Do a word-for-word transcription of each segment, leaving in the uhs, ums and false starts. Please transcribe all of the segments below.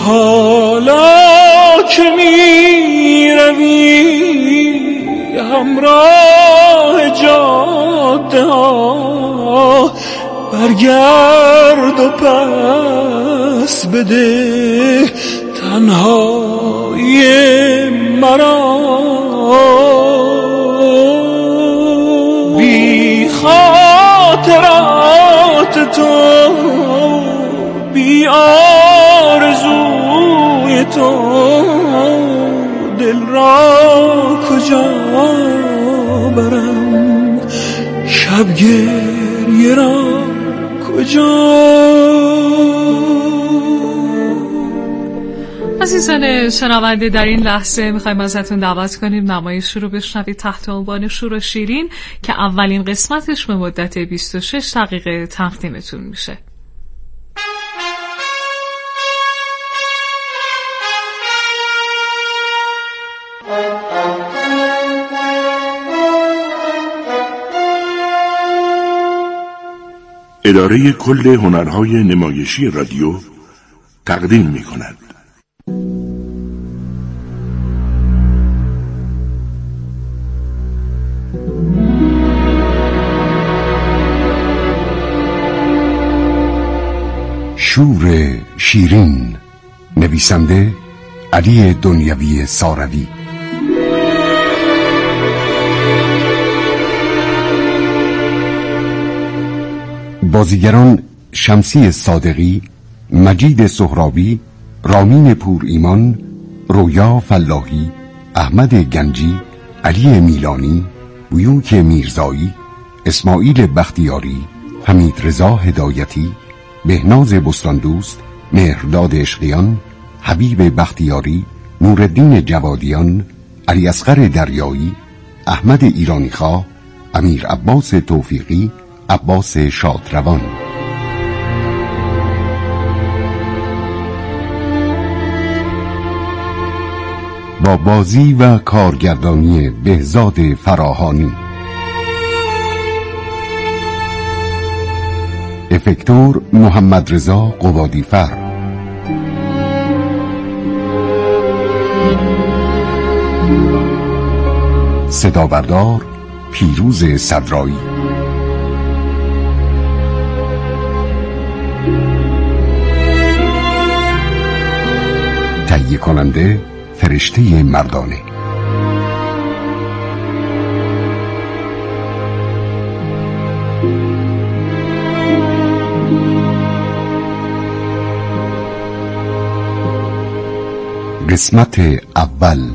حالا که می روی همراه جاده ها، برگرد و پس بده تنهایی مرا. بی خاطرات تو، بی آرزوی تو، دل را کجا برم، شب گریه را کجا. عزیزان شنونده، در این لحظه میخوایم ازتون دعوت کنیم نمایش رو بشنوید تحت عنوان شور و شیرین که اولین قسمتش به مدت بیست و شش دقیقه تقدیمتون میشه. اداره کل هنرهای نمایشی رادیو تقدیم می کند. شور شیرین، نویسنده علی دنیوی ساروی، بازیگران شمسی صادقی، مجید سهرابی، رامین پور ایمان، رویا فلاحی، احمد گنجی، علی میلانی، بیوک میرزایی، اسماعیل بختیاری، حمید رضا هدایتی، بهناز بستاندوست، مهرداد عشقیان، حبیب بختیاری، نورالدین جوادیان، علی اصغر دریایی، احمد ایرانیخواه، امیر عباس توفیقی، عباس شادروان. با بازی و کارگردانی بهزاد فراهانی. افکتور محمد رضا قبادیفر. صدابردار پیروز صدرایی. تهیه کننده فرشته مردانه. قسمت اول.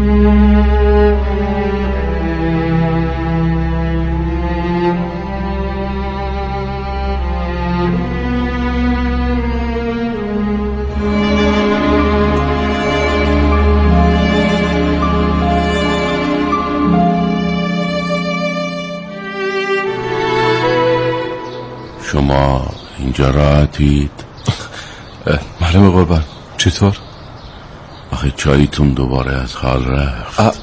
شما اینجا راحتید؟ معلومه قربان. چطور؟ آخه چایتون دوباره از حال رفت.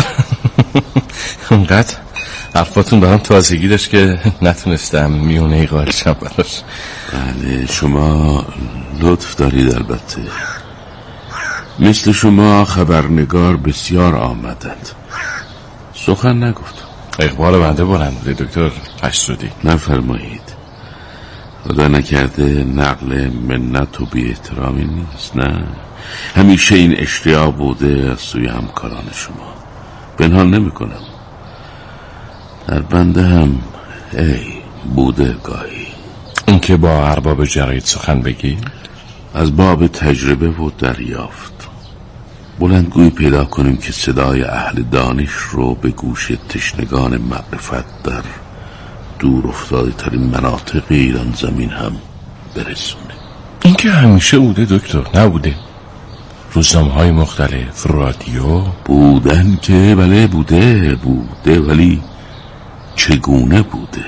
اونقدر حرفاتون برام تازگی داشت که نتونستم میونه ای قائل شم براش. بله شما لطف دارید. البته مثل شما خبرنگار بسیار آمدند. سخن نگفتم. اقبال بنده بلند بوده دکتر حشرودی. نفرمایید. خدا نکرده نقل منت و بی احترامی نیست. نه، همیشه این اشتیاق بوده از سوی همکاران شما. پنهان نمی کنم در بنده هم ای بوده گاهی. این که با ارباب جراید سخن بگی؟ از باب تجربه و دریافت بلندگویی پیدا کنیم که صدای اهل دانش رو به گوش تشنگان معرفت در دور افتاده ترین مناطق ایران زمین هم برسونه. این که همیشه بوده دکتر، نبوده؟ روزنامه های مختلف، رادیو بودن که بله بوده بوده ولی چگونه بوده؟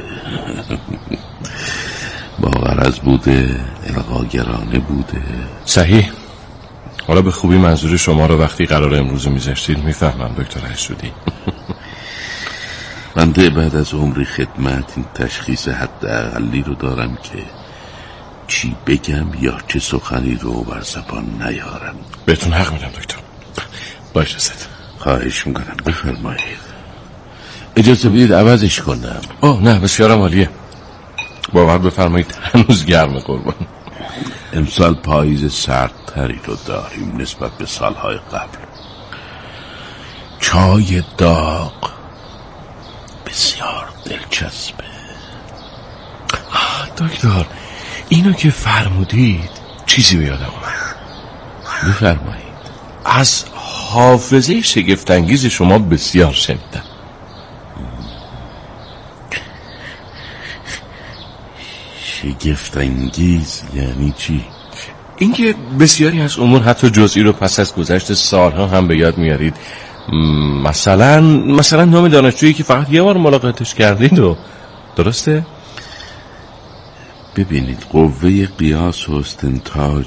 با غرض بوده، الغاگرانه بوده. صحیح. حالا به خوبی منظور شما رو وقتی قرار امروز میذاشتید میفهمم دکتر حشودی. بنده بعد از عمری خدمت این تشخیص حد اقلی رو دارم که چی بگم یا چه سخنی رو بر زبان نیارم. بهتون حق میدم دکتر. با اجازت. خواهش میکنم بفرمایید. اجازه بدید عوضش کنم. آه نه بسیارم عالیه. باور بفرمایید هنوز گرم قربان. امسال پاییز سردتری رو داریم نسبت به سالهای قبل. چای داغ بسیار دلچسبه. آه دکتر اینو که فرمودید چیزی به یادم اومد. بفرمایید. از حافظه شگفت‌انگیز شما بسیار شنیدم. شگفت‌انگیز یعنی چی؟ اینکه بسیاری از امور حتی جزئی رو پس از گذشت سالها هم به یاد میارید. مثلا مثلا نام دانشجویی که فقط یه بار ملاقاتش کردید و درسته؟ ببینید قوه قیاس و استنتاج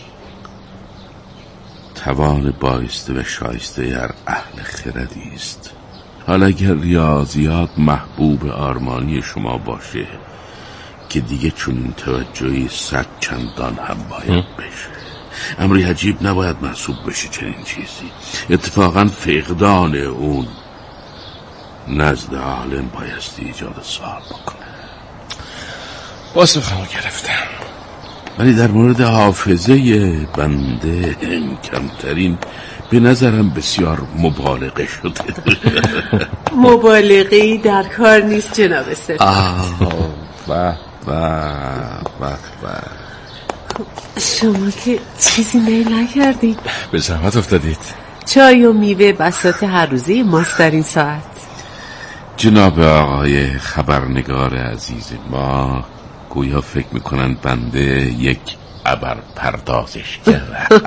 توان بایسته و شایسته هر اهل خردی است. حالا اگر ریاضیات محبوب آرمانی شما باشه که دیگه چون این توجهی صد چندان هم باید بشه. امری عجیب نباید محسوب بشه چنین چیزی. اتفاقا فقدان اون نزد عالم بایستی ایجاد سوال بکنه. واسه خمو گرفتم. ولی در مورد حافظه بنده کمترین به نظرم بسیار مبالغه شده. مبالغه‌ای در کار نیست جناب سفید. آه به به به به. شما که چیزی میل نکردید. به زحمت افتادید. چای و میوه بساط هر روزه ماست در این ساعت. جناب آقای خبرنگار عزیز ما گویا فکر میکنن بنده یک ابر پردازش کرد.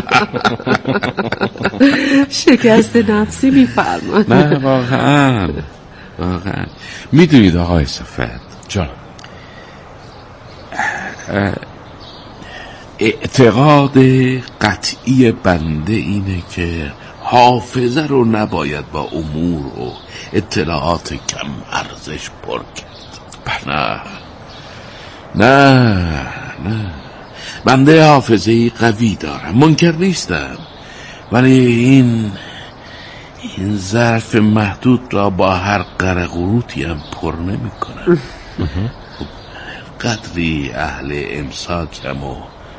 شکست نفسی میفرمان. نه واقعا واقعا. میدونید آقای صفت جان، اعتقاد قطعی بنده اینه که حافظه رو نباید با امور و اطلاعات کم ارزش پر کرد. نه نه نه بنده حافظه قوی دارم، منکر نیستم، ولی این این ظرف محدود را با هر قرقروتی هم پر نمی کنم. قدری اهل امساکم و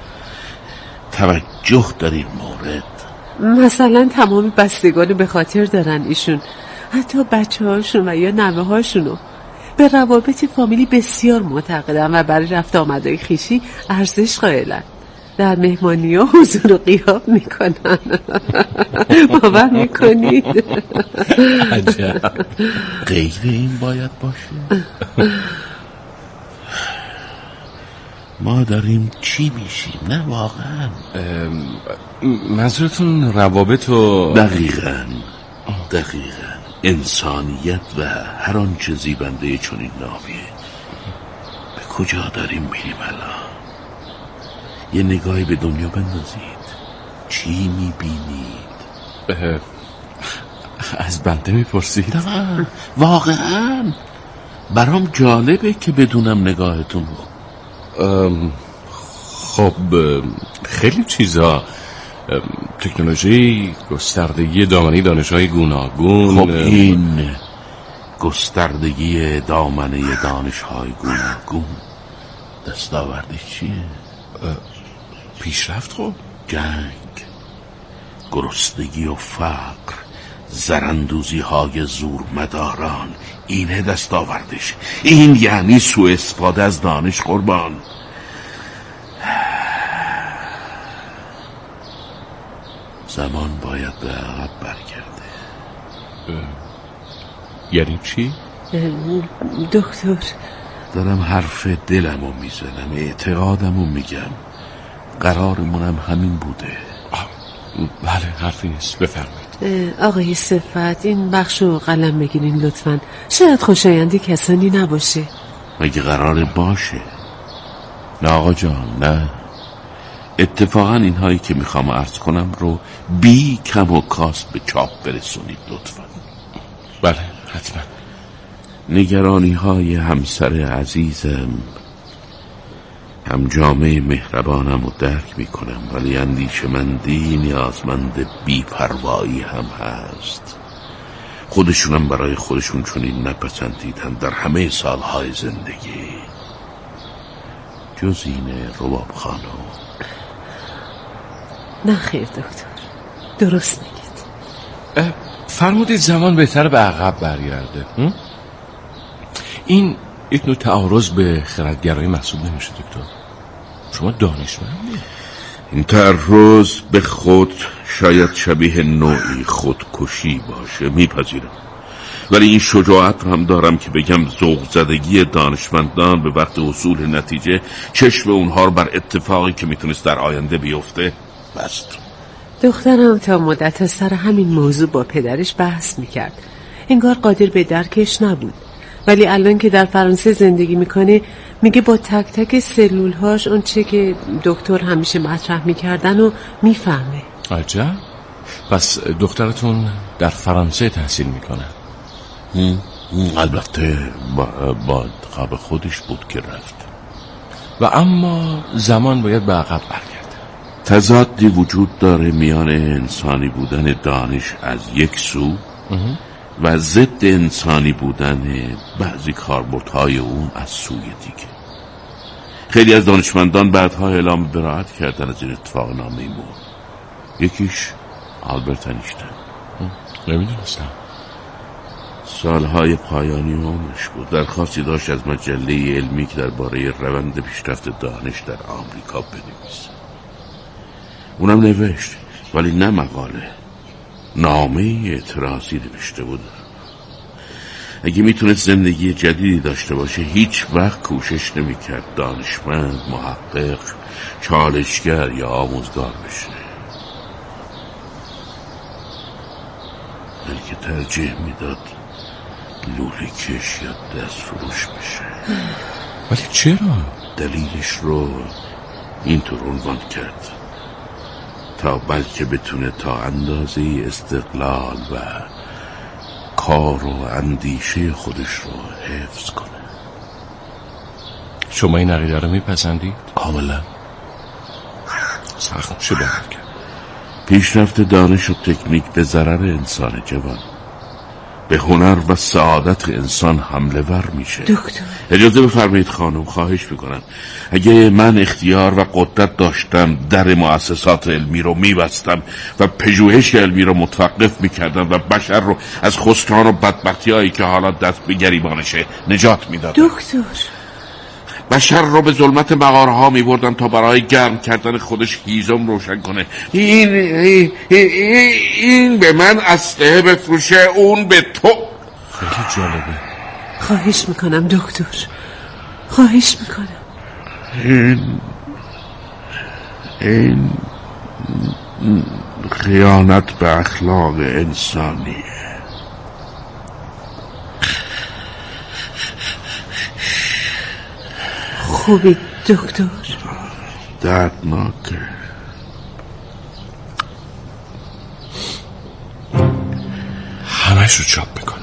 توجه در این مورد. مثلا تمام بستگان به خاطر دارن ایشون، حتی بچه هاشون و یا نوه هاشونو. به روابط فامیلی بسیار معتقدن و برای رفت آمدهای خیشی ارزش قائلن. در مهمانی ها حضور و غیاب میکنن. باور میکنید؟ عجب. غیر این باید باشه؟ ما داریم چی میشیم؟ نه واقعا. منظورتون روابط و دقیقاً دقیقاً انسانیت و هر آنچه زیبنده چنین نامیه. به کجا داریم میریم الان؟ یه نگاهی به دنیا بندازید. چی میبینید؟ از بنده میپرسید؟ نه واقعاً برام جالبه که بدونم نگاهتون رو. خب خیلی چیزا، تکنولوژی، گستردگی دامنه دانش‌های گوناگون. خب این گستردگی دامنه دانش‌های گوناگون دستاوردش چیه؟ پیشرفت. خب جنگ، گرسنگی و فقر، زراندوزی های زورمداران، اینه دستاوردش. این یعنی سوء استفاده از دانش قربان. زمان باید به عقب برگرده. یعنی چی؟ دکتر دارم حرف دلمو میزنم، اعتقادمو میگم. قرارمونم همین بوده. بله حرفی نیست، بفرمایید. آقای صفت این بخش رو قلم بگیرین لطفاً. شاید خوشایندی کسانی نباشه. مگه قراره باشه؟ نه آقا جان، نه. اتفاقا اینهایی که میخوام عرض کنم رو بی کم و کاست به چاپ برسونید لطفاً. بله حتما. نگرانی های همسر عزیزم هم جامعه مهربانم و درک میکنم، ولی اندیشمندی نیازمند بی‌پروایی هم هست. خودشونم برای خودشون چنین نپسندیدن در همه سالهای زندگی، جز این رباب خانم. نه خیر دکتر، درست میگید. فرمودید زمان بهتر به عقب برگرده. این یک نوع تعارض به خردگرایی محسوب نمیشه دکتر؟ شما دانشمندی. این تعرض به خود شاید شبیه نوعی خودکشی باشه، میپذیرم، ولی این شجاعت رو هم دارم که بگم ذوق زدگی دانشمندان به وقت وصول نتیجه چشم اونها رو بر اتفاقی که میتونست در آینده بیفته بست. دخترم تا مدت سر همین موضوع با پدرش بحث میکرد، انگار قادر به درکش نبود، ولی الان که در فرانسه زندگی میکنه میگه با تک تک سلولهاش اون چه که دکتر همیشه مطرح میکردن و میفهمه. عجب. پس دخترتون در فرانسه تحصیل میکنه؟ البته با قبل خودش بود که رفت، و اما زمان باید به عقب برگرده. تضادی وجود داره میان انسانی بودن دانش از یک سو و ضد انسانی بودن بعضی کاربردهای اون از سوی دیگه. خیلی از دانشمندان بعدها اعلام براءت کردن از این اتفاق نامیمون. یکیش آلبرت اینشتین. نمیدونستم. سالهای پایانی عمرش بود. درخواستی داشت از مجله علمی که درباره روند پیشرفت دانش در آمریکا بنویسه. اونم نوشت، ولی نه مقاله، نامه اعتراضی نوشته بود. اگه میتونست زندگی جدیدی داشته باشه هیچ وقت کوشش نمیکرد دانشمند، محقق، چالشگر یا آموزگار بشه، بلکه ترجیح میداد لوله کش یا دست فروش بشه. ولی چرا؟ دلیلش رو اینطور عنوان کرد: تا بلکه بتونه تا اندازه استقلال و کار و اندیشه خودش رو حفظ کنه. شما این عقیده رو میپسندید؟ کاملا. سخت میشه باور کرد. پیشرفت دانش و تکنیک به ضرر انسان جوان، به هنر و سعادت انسان حمله ور میشه. دکتر اجازه بفرمایید خانم، خواهش میکنم. اگه من اختیار و قدرت داشتم در مؤسسات علمی رو میبستم و پژوهش علمی رو متوقف میکردم و بشر رو از خسران و بدبختی هایی که حالا دست به گریبانشه نجات میدادم. دکتر بشر رو به ظلمت مغارها میبردم تا برای گرم کردن خودش هیزم روشن کنه. این این, این, این به من اسلحه بفروشه، اون به تو. خیلی جالبه. خواهش میکنم دکتر، خواهش میکنم. این این خیانت به اخلاق انسانیه. خوبی دکتر؟ دردناکه. همش رو چاپ میکنم.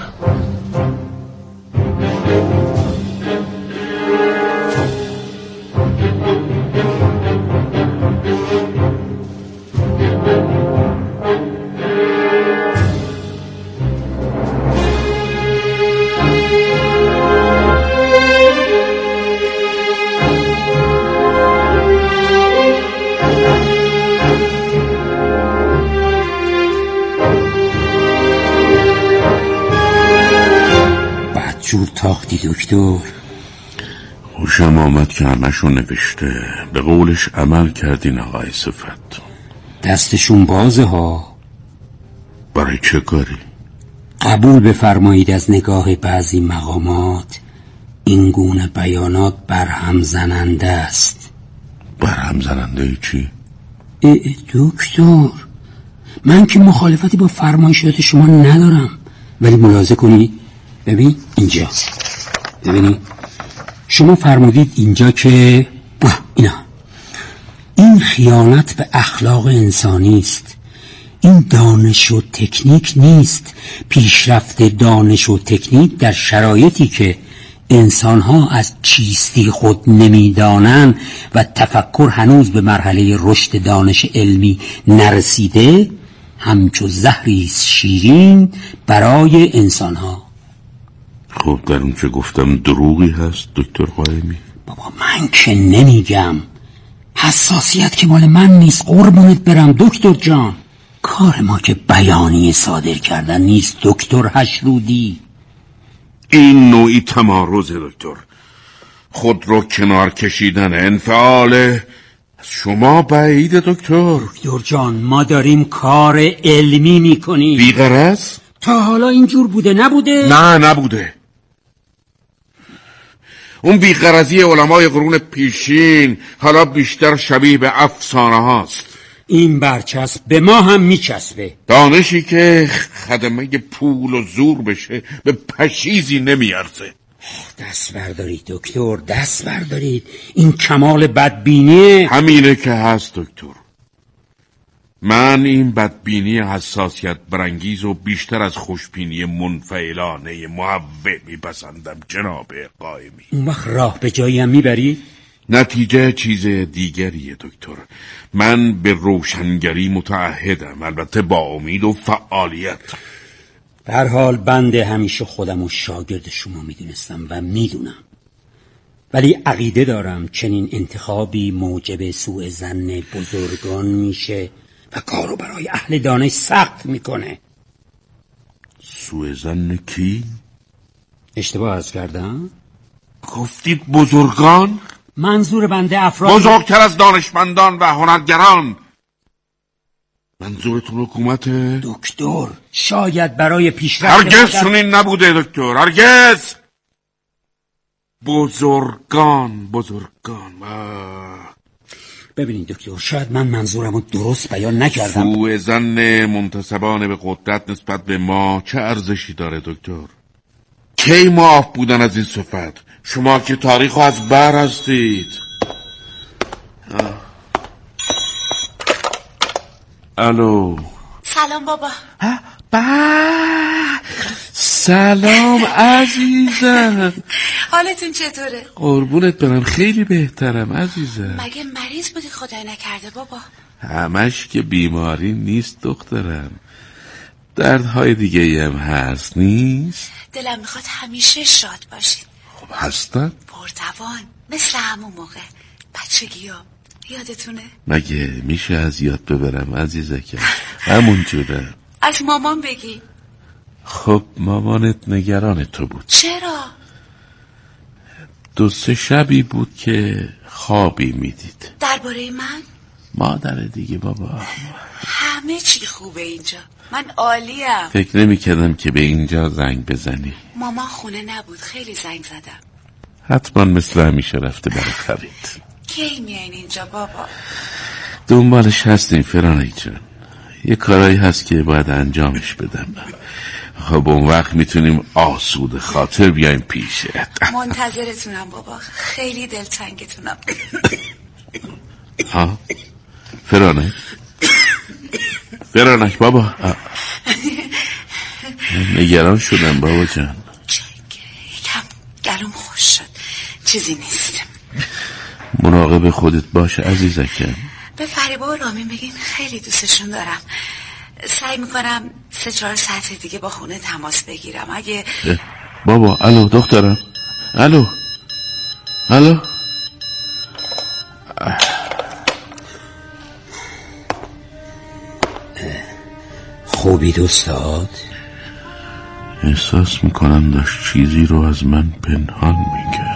جور تاختی دکتر. خوشم آمد که همشو نوشته. به قولش عمل کردین آقای صفت. دستشون بازه ها. برای چه کاری؟ قبول بفرمایید از نگاه بعضی مقامات این گونه بیانات برهم زننده است. برهم زننده چی؟ دکتر من که مخالفتی با فرمایشات شما ندارم، ولی ملاحظه کنید. ببین اینجا، ببینید شما فرمودید اینجا که اینا این خیانت به اخلاق انسانی است، این دانش و تکنیک نیست. پیشرفت دانش و تکنیک در شرایطی که انسان‌ها از چیستی خود نمی‌دانند و تفکر هنوز به مرحله رشد دانش علمی نرسیده، همچو زهری شیرین برای انسان‌ها. خب در اون چه گفتم دروغی هست دکتر قائمی؟ بابا من که نمیگم، حساسیت که مال من نیست، قربونت برم دکتر جان. کار ما که بیانیه صادر کردن نیست دکتر حشرودی. این نوعی تمارض دکتر، خود رو کنار کشیدن، انفعال از شما بعید دکتر. دکتر جان ما داریم کار علمی میکنیم. بی‌غرض؟ تا حالا اینجور بوده نبوده؟ نه نبوده. اون بی‌غرضی علمای قرون پیشین حالا بیشتر شبیه به افسانه هاست. این برچسب به ما هم میچسبه. دانشی که خدمه پول و زور بشه به پشیزی نمیارزه. دست بردارید دکتر، دست بردارید. این کمال بدبینیه. همینه که هست دکتر. من این بدبینی حساسیت برانگیز و بیشتر از خوشبینی منفعلانه محوه میپسندم جناب قائمی. اون وقت راه به جایی هم میبری؟ نتیجه چیز دیگریه دکتر. من به روشنگری متعهدم، البته با امید و فعالیت. به هر حال بنده همیشه خودم و شاگرد شما میدونستم و میدونم، ولی عقیده دارم چنین انتخابی موجب سوء ظن بزرگان میشه و کارو برای اهل دانش سخت میکنه. سوء ظن کی؟ اشتباه عرض کردم؟ گفتید بزرگان؟ منظور بنده افراد بزرگتر از دانشمندان و هنرگران. منظورتون حکومت؟ دکتر شاید برای پیشرفت هرگز چنین نبوده دکتر، هرگز. بزرگان بزرگان آه. ببینید دکتر، شاید من منظورمو درست بیان نکردم. سوء ظن منتسبان به قدرت نسبت به ما چه ارزشی داره دکتر؟ کی معاف بودن از این صفت؟ شما که تاریخو از بر هستید. الو. سلام بابا. با سلام عزیزم. حالتون چطوره؟ قربونت برم خیلی بهترم عزیزم. مگه مریض بودی خدای نکرده بابا؟ همش که بیماری نیست دخترم، دردهای دیگه هم هست نیست؟ دلم میخواد همیشه شاد باشید. خب هستم پرتوان مثل همون موقع بچگیام، یادتونه؟ مگه میشه از یاد ببرم عزیزکم؟ همون جوره. از مامان بگی. خب مامانت نگران تو بود. چرا؟ دو سه شبی بود که خوابی میدید. درباره من؟ مادر دیگه بابا. همه چی خوبه اینجا، من عالیم. فکر نمی کردم که به اینجا زنگ بزنی. مامان خونه نبود، خیلی زنگ زدم. حتما مثل همیشه رفته برای خرید. کی میاین اینجا بابا؟ دنبالش هستیم فرانک جان، یه کارایی هست که باید انجامش بدم. خب اون وقت میتونیم آسوده خاطر بیایم پیشه. منتظرتونم بابا، خیلی دلتنگتونم. ها فرانک فرانک بابا، نگران شدم بابا جان. یکم گلوم خوش شد، چیزی نیست. مراقب خودت باش عزیزکم. به فریبا و رامین بگین خیلی دوستشون دارم. سعی میکنم سه چهار ساعت دیگه با خونه تماس بگیرم. اگه بابا الو دخترم، الو الو. خوبی استاد؟ احساس میکنم داشت چیزی رو از من پنهان میکرد.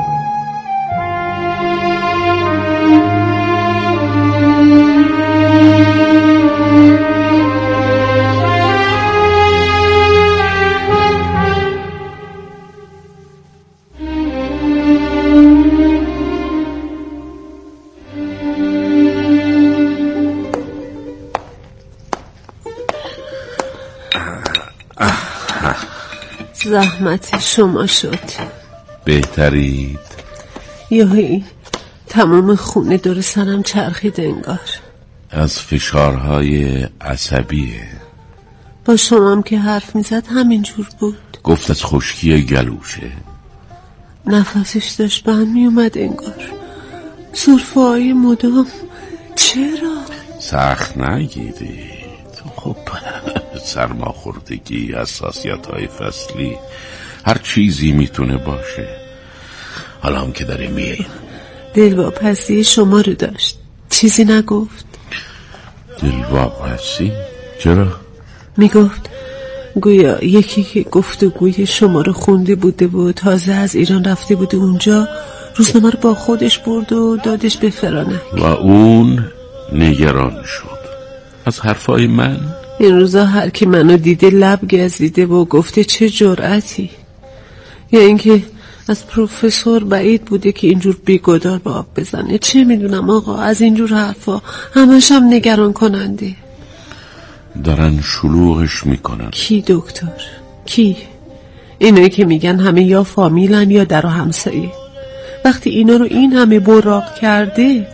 زحمت شما شد. بهترید؟ یهی تمام خونه دور سرم چرخید انگار. از فشارهای عصبیه. با شمام که حرف میزد همینجور بود. گفت از خشکی گلوشه. نفسش داشت بند می اومد انگار. سرفه های مدام. چرا؟ سخت نگیرید. خب سرماخوردگی، حساسیت های فصلی، هر چیزی میتونه باشه. حالا هم که داره میاییم. دلواپسی شما رو داشت، چیزی نگفت؟ دلواپسی؟ چرا؟ میگفت گویا یکی که گفتگوی شما رو خونده بوده و تازه از ایران رفته بوده اونجا، روزنامه رو با خودش برد و دادش به فرانک و اون نگران شد از حرفای من. این روزا هر کی منو دیده لب گزیده و گفته چه جرأتی. یا اینکه از پروفسور بعید بوده که اینجور بیگدار به آب بزنه. چه میدونم آقا، از اینجور حرفا همش هم نگران کننده. دارن شلوغش میکنن. کی دکتر؟ کی؟ اینایی که میگن همه یا فامیلن یا در و همسایه. وقتی اینا رو این همه براق کرده.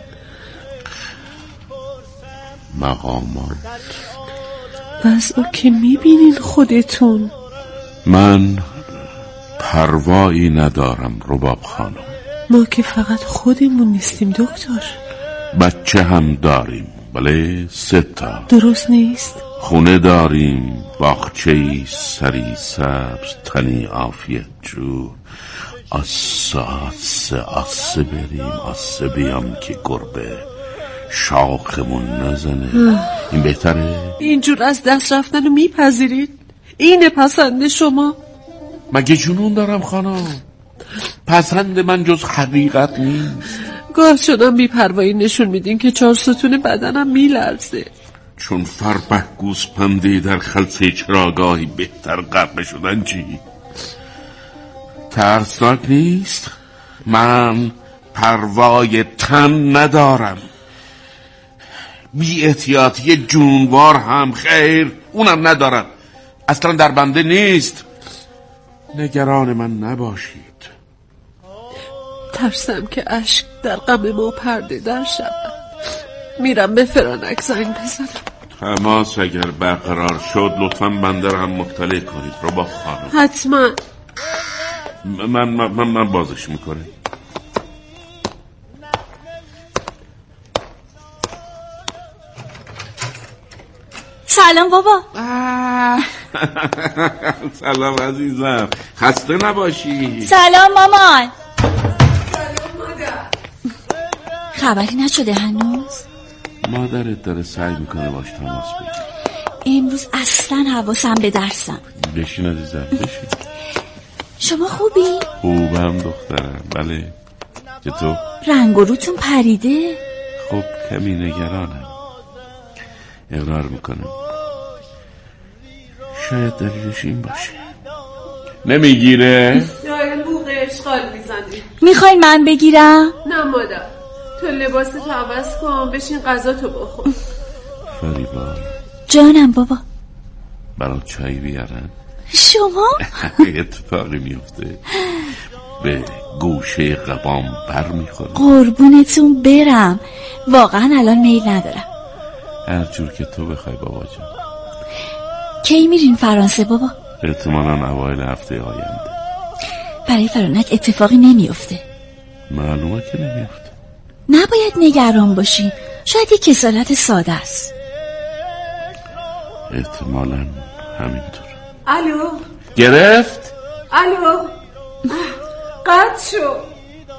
مقامات وضعو که میبینین خودتون. من پروایی ندارم رباب خانم. ما که فقط خودمون نیستیم دکتر، بچه هم داریم. بله سه تا. درست نیست؟ خونه داریم، باغچه‌ای سری سبز، تنی عافیت جو. آسه آسه آسه بریم، آسه بیام که گربه شاخمون نزنه. این بهتره؟ اینجور از دست رفتن رو میپذیرید؟ اینه پسند شما؟ مگه جنون دارم خانم؟ پسند من جز حقیقت نیست. گاه شدم بی‌پروایی نشون میدین که چهار ستون بدنم میلرزه. چون فربه گوسپندی در خلسه چراگاهی بهتر غرق شدن چی؟ ترسناک نیست؟ من پروای تن ندارم. بی احتیاطی جونوار هم خیر اونم ندارم. اصلا در بنده نیست. نگران من نباشید. ترسم که اشک در غم ما پرده در شود. میرم به فرانک زنگ بزنم. تماس اگر برقرار شد لطفاً بنده را هم مطلع کنید رباب خانم. حتما. من من من, من بازش میکنم. سلام بابا. سلام عزیزم، خسته نباشی. سلام مامان. سلام مادر. خبری نشده هنوز؟ مادرت داره سعی میکنه باش تماس بگیره. امروز اصلا حواسم به درسم. بشین عزیزم بشین. شما خوبی؟ خوبم دخترم. بله. چطور؟ رنگ و روتون پریده؟ خب کمی نگرانم. اقرار میکنم شاید دلیلش این باشه. نمیگیره؟ جای بوق اشغال میزنی. میخوای من بگیرم؟ نه مادر، تو لباستو عوض کن، بشین غذا تو بخور. فریبا جانم بابا. برات چای بیارن؟ شما؟ اتفاقی میفته به گوشه قبام بر میخوره. قربونتون برم، واقعا الان میل ندارم. هر جور که تو بخوای بابا جان. کی میرین فرانسه بابا؟ احتمالاً اوایل هفته آینده. برای فرانک اتفاقی نمیفته؟ معلومه که نمیفته. نباید نگران باشیم، شاید یک کسالت ساده است. احتمالاً همینطور. الو گرفت؟ الو قطع شد.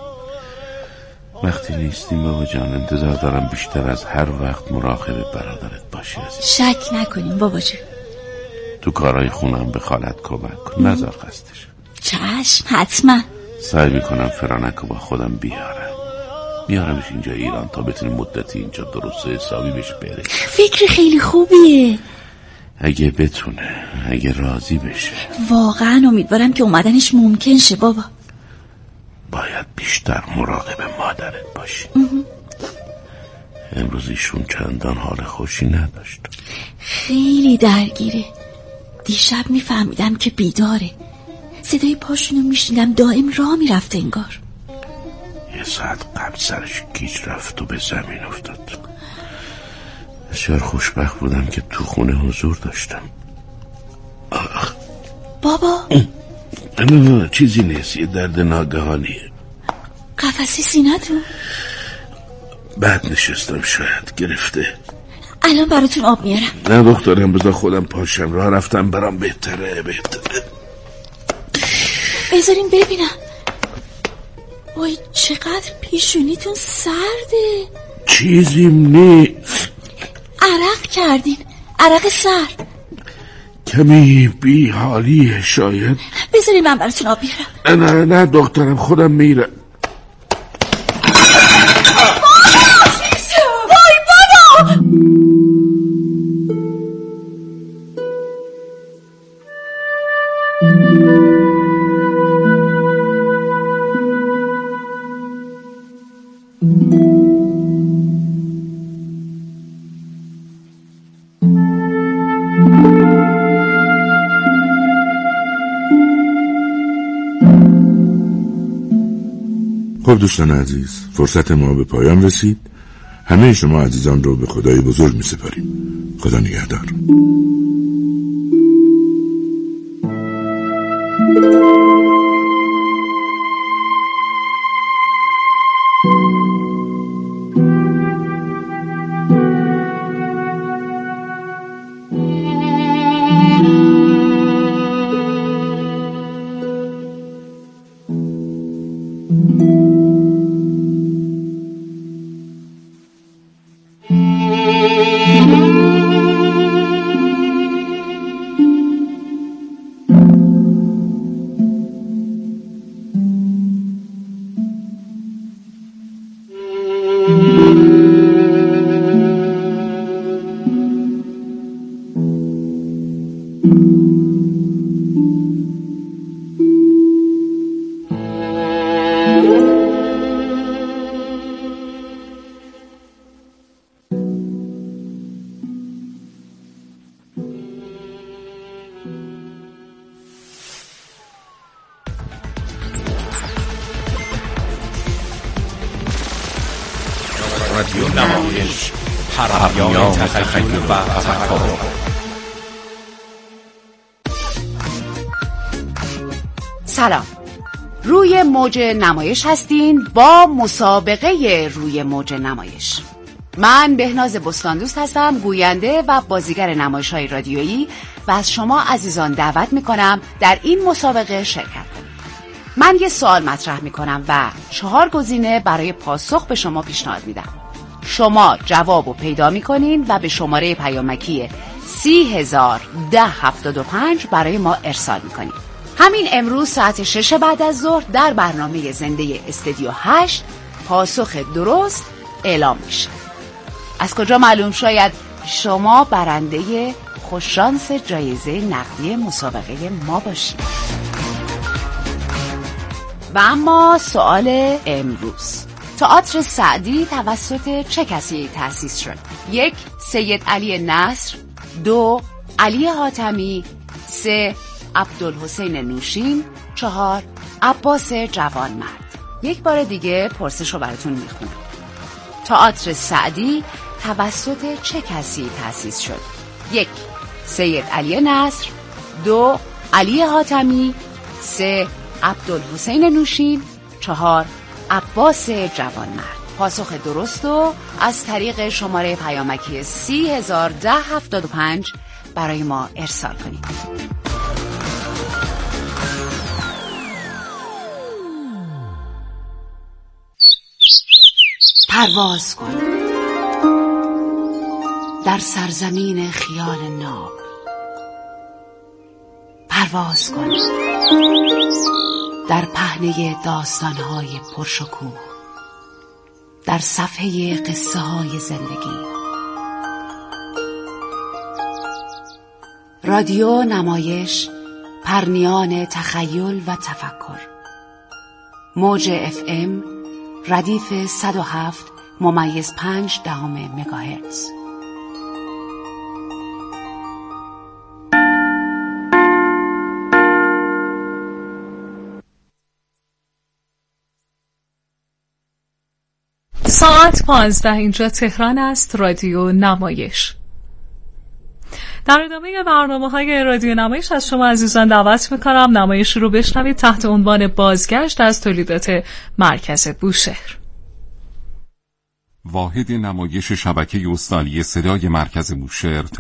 وقتی نیستیم بابا جان انتظار دارم بیشتر از هر وقت مراقب برادرت باشی عزیز. شک نکنیم بابا جون. تو کارهای خونم به خالت کمک کن، نذار خستش. چشم حتما. سعی میکنم فرانک رو با خودم بیارم میارمش اینجا ایران تا بتونیم مدتی اینجا درست حسابی بهش بره. فکر خیلی خوبیه. اگه بتونه، اگه راضی بشه. واقعا امیدوارم که اومدنش ممکن شه بابا. باید بیشتر مراقب مادرت باشی. امروز ایشون چندان حال خوشی نداشت. خیلی درگیره. دیشب میفهمیدم که بیداره. صدای پاشونو میشنیدم دائم راه میرفته انگار. یه ساعت قبل سرش گیج رفت و به زمین افتاد. بسیار خوشبخت بودم که تو خونه حضور داشتم. بابا نه نه چیزی نیست، یه درد ناگهانیه. قفسه سینه‌تون؟ بعد نشستم شاید گرفته. الان براتون آب میارم. نه دخترم بذار خودم پاشم، راه رفتم برام بهتره بهتره. بذاریم ببینم. وای چقدر پیشونیتون سرده. چیزیم نیست. عرق کردین، عرق سرد. کمی بی حالیه شاید. بذاریم من براتون آب بیارم. نه نه دخترم خودم میرم. وای بابا. خب دوستان عزیز، فرصت ما به پایان رسید. همه شما عزیزان رو به خدای بزرگ می سپاریم. خدا نگهدار. رادیو نمایش، هرمیان تخیل و تفکر. سلام، روی موج نمایش هستین با مسابقه روی موج نمایش. من بهناز بستاندوست هستم، گوینده و بازیگر نمایش‌های رادیویی و از شما عزیزان دعوت می‌کنم در این مسابقه شرکت کنید. من یه سوال مطرح می‌کنم و چهار گزینه برای پاسخ به شما پیشنهاد میدم. شما جوابو پیدا می‌کنین و به شماره پیامکی سی هزار ده هفتاد و پنج برای ما ارسال می‌کنید. همین امروز ساعت شش بعد از ظهر در برنامه زنده استودیو هشت پاسخ درست اعلام میشه. از کجا معلوم شاید شما برنده خوششانس جایزه نقدی مسابقه ما باشید. و اما سوال امروز، تئاتر سعدی توسط چه کسی تأسیس شد؟ یک، سید علی نصر. دو، علی حاتمی. سه، عبدالحسین نوشین. چهار، عباس جوانمرد. یک بار دیگه پرسش رو براتون میخونم. تئاتر سعدی توسط چه کسی تأسیس شد؟ یک، سید علی نصر. دو، علی حاتمی. سه، عبدالحسین نوشین. چهار، عباس جوانمرد. پاسخ درست رو از طریق شماره پیامکی سی هزار ده هفتاد و پنج برای ما ارسال کنید. پرواز کن در سرزمین خیال ناب. پرواز کن در پهنه داستان‌های پرشکوه، در صفحه قصه های زندگی. رادیو نمایش، پرنیان تخیل و تفکر. موج اف ام ردیف صد و هفت ممیز پنج دهم مگاهرتز. ساعت پانزده، اینجا تهران است. رادیو نمایش. در ادامه برنامه‌های رادیو نمایش از شما عزیزان دعوت می‌کنم نمایش رو بشنوید تحت عنوان بازگشت از تولیدات مرکز بوشهر. واحد نمایش شبکه استانی صدای مرکز بوشهر